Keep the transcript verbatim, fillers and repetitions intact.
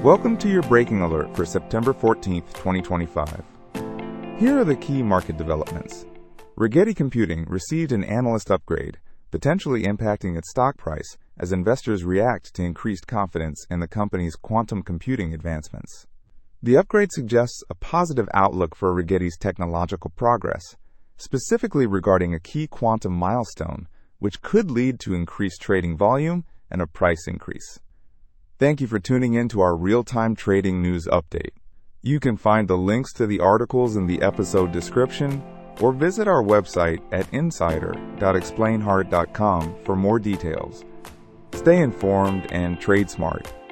Welcome to your breaking alert for September fourteenth, twenty twenty-five. Here are the key market developments. Rigetti Computing received an analyst upgrade, potentially impacting its stock price as investors react to increased confidence in the company's quantum computing advancements. The upgrade suggests a positive outlook for Rigetti's technological progress, specifically regarding a key quantum milestone, which could lead to increased trading volume and a price increase. Thank you for tuning in to our real-time trading news update. You can find the links to the articles in the episode description or visit our website at insider dot explain hard dot com for more details. Stay informed and trade smart.